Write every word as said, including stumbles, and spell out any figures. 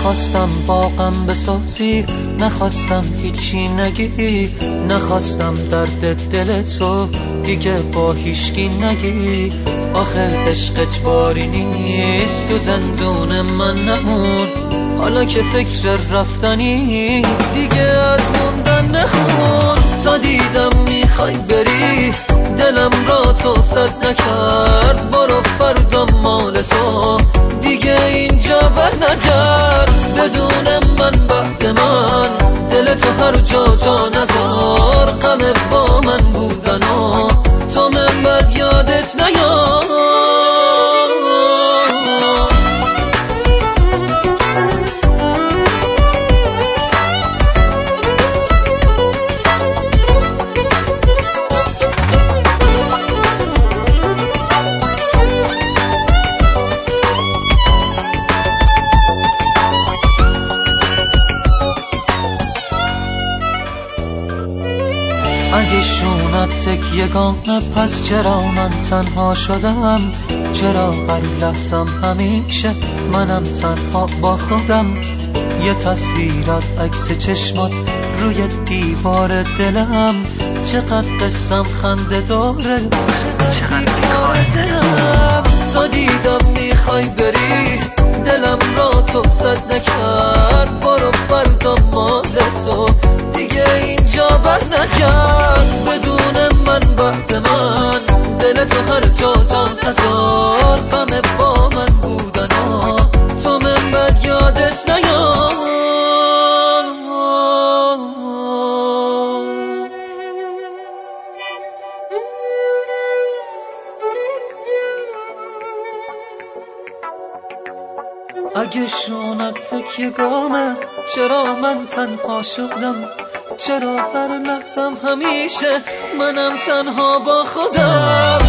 نخواستم با غم بسازی، نخواستم هیچی نگی، نخواستم درد دل تو دیگه با هیچکی نگی. آخه عشق اجباری نیست، تو زندون من نمون، حالا که فکر رفتنی دیگه از موندن نخون. تا دیدم میخوای بری دلم را تو صد نکرد، برو فردا مال تو دیگه اینجا بر نگرد. بدون من بعد من دل تو هر جا جا نزار، غم با من بودن و تو من بد یادت نیار. اگه شونت تکیه‌گانه پس چرا من تنها شدم؟ چرا هر لحظم همیشه منم تنها با خودم؟ یه تصویر از عکس چشمات روی دیوار دلم، چقدر قصم خنده داره، چقدر دیوار دلم. تا دیدم میخوای بری دلم را تو صد نکرد، برو فردا مال تو دیگه اینجا بر نگرد. بدون من بعد من دل تو هر جا جان هزار، غم با من بودن ها تو من بد یادت نیار. اگه شونت تکیه‌گامه چرا من تنها شدم؟ چرا هر لحظم همیشه منم تنها با خودم؟